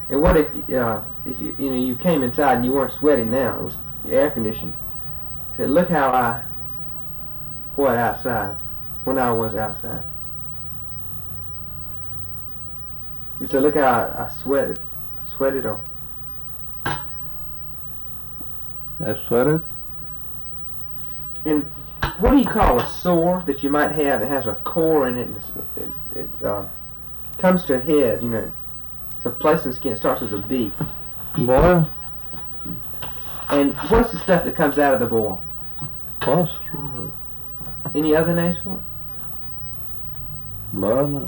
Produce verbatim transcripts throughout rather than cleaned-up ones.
And what if uh, if you you know you came inside and you weren't sweating now? It was air conditioned. Said, look how I what outside when I was outside. You said, look how I, I sweated. I sweated or I sweated. And what do you call a sore that you might have that has a core in it and it, it uh, comes to a head? You know, it's a place in the skin. It starts with a B. Boil. And what's the stuff that comes out of the boil? Pus. Any other names for it? Blood.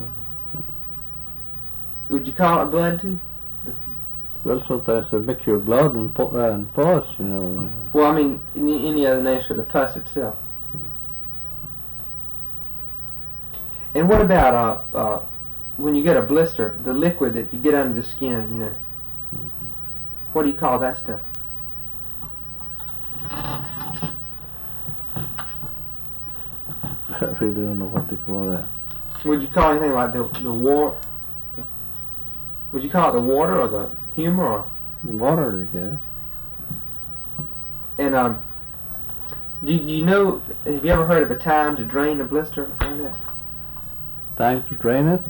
Would you call it blood too? Well, sometimes a mixture of blood and, pu- uh, and pus, you know. Well, I mean, any, any other names for the pus itself? And what about uh, uh, when you get a blister, the liquid that you get under the skin, you know? Mm-hmm. What do you call that stuff? I really don't know what to call that. Would you call anything like the the war? Would you call it the water or the humor? Or? Water, I guess. And um, do, do you know? Have you ever heard of a time to drain a blister like that? Time to drain it?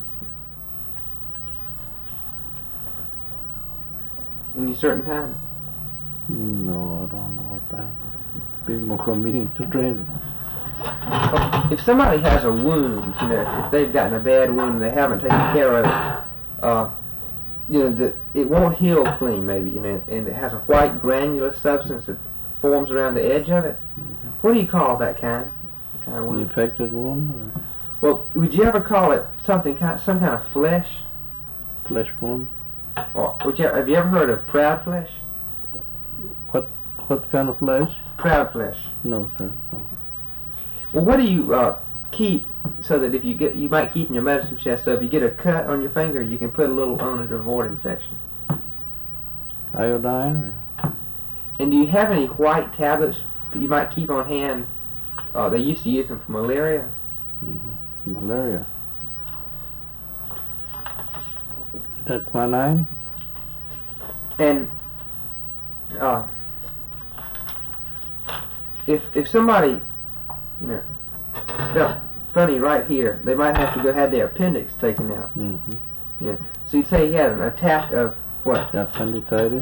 Any certain time? No, I don't know what time. Be more convenient to drain it. If somebody has a wound, you know, if they've gotten a bad wound and they haven't taken care of it, uh, you know, the, it won't heal clean, maybe, you know, and it has a white granular substance that forms around the edge of it. Mm-hmm. What do you call that kind? kind of The wound? infected wound? Or Well, would you ever call it something kind, some kind of flesh? flesh wound? Or would you, have you ever heard of proud flesh? What what kind of flesh? Proud flesh. No, sir. No. Well, what do you uh, keep so that if you get, you might keep in your medicine chest, so if you get a cut on your finger, you can put a little on it to avoid infection. Iodine? Or? And do you have any white tablets that you might keep on hand? Uh, they used to use them for malaria. Mm-hmm. Malaria. Is that quinine? And uh, if if somebody, you know, felt funny right here, they might have to go have their appendix taken out. Mm-hmm. Yeah. So you'd say he had an attack of what? Appendicitis?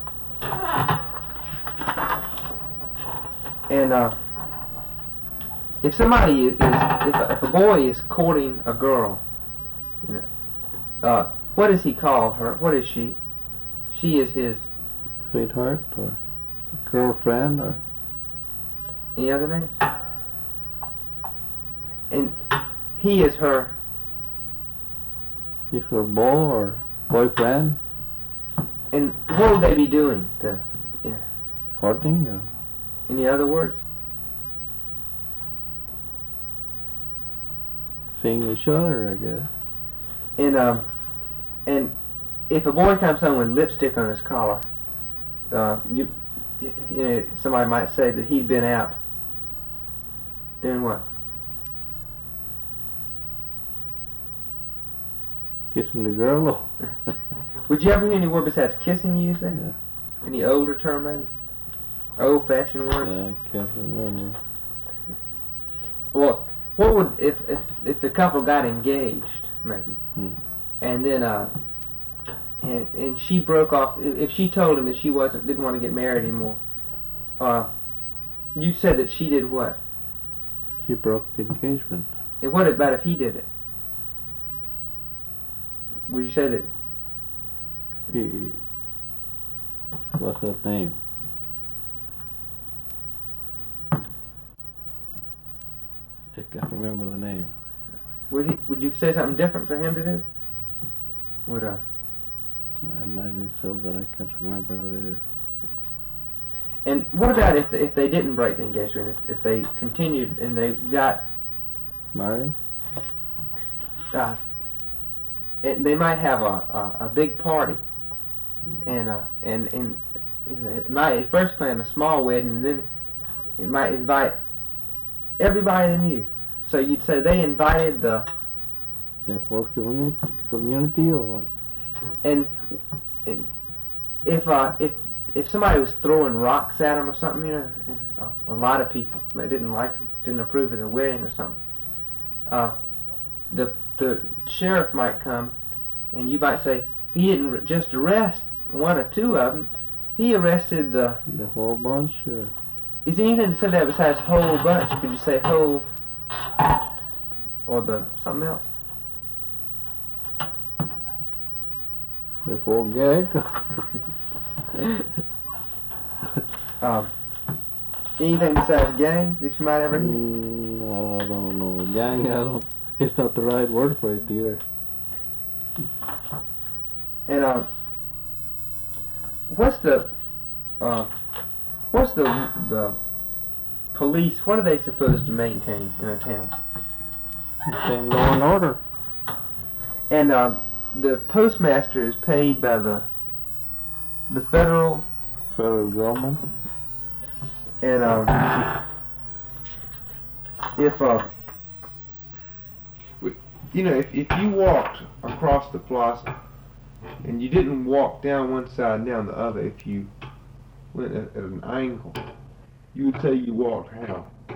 And uh, if somebody is, if a, if a boy is courting a girl, you know, uh, what does he call her? What is she? She is his. Sweetheart? Or girlfriend? Or Any other names? And he is her. is her beau or boyfriend? And what would they be doing? The, yeah. Courting? Or Any other words? seeing each other, I guess. And um, and if a boy comes home with lipstick on his collar, uh, you, you know, somebody might say that he'd been out doing what? Kissing the girl? Would you ever hear any word besides kissing used there? Yeah. Any older term, maybe? Old-fashioned words? I can't remember. Well, what would if if if the couple got engaged, maybe, Hmm. and then uh, and and she broke off. If, if she told him that she wasn't didn't want to get married anymore, uh, you said that she did what? She broke the engagement. And what about if he did it? Would you say that? He, what's her name? I can't remember the name. Would he? Would you say something different for him to do? Would uh? I imagine so, but I can't remember what it is. And what about if if they didn't break the engagement? If if they continued and they got Married? uh, and they might have a a, a big party, and uh and and you know, it might first plan a small wedding, and then it might invite everybody they knew. So you'd say they invited the The whole community, community or what? and uh, if if somebody was throwing rocks at them or something, you know, a, a lot of people that didn't like them, didn't approve of their wedding or something, uh, the the sheriff might come, and you might say he didn't r- just arrest one or two of them, he arrested the. The whole bunch? Or? Is there anything to say that besides whole bunch? Could you say whole or the something else? The whole gang? um, anything besides gang that you might ever hear? Mm, I don't know. Gang, I don't. It's not the right word for it either. And uh, what's the uh, what's the the police? What are they supposed to maintain in a town? Same law and order. And uh, the postmaster is paid by the the federal Federal government. and um, if uh, you know, if if you walked across the plaza and you didn't walk down one side and down the other, if you went at, at an angle, you would say you walked how?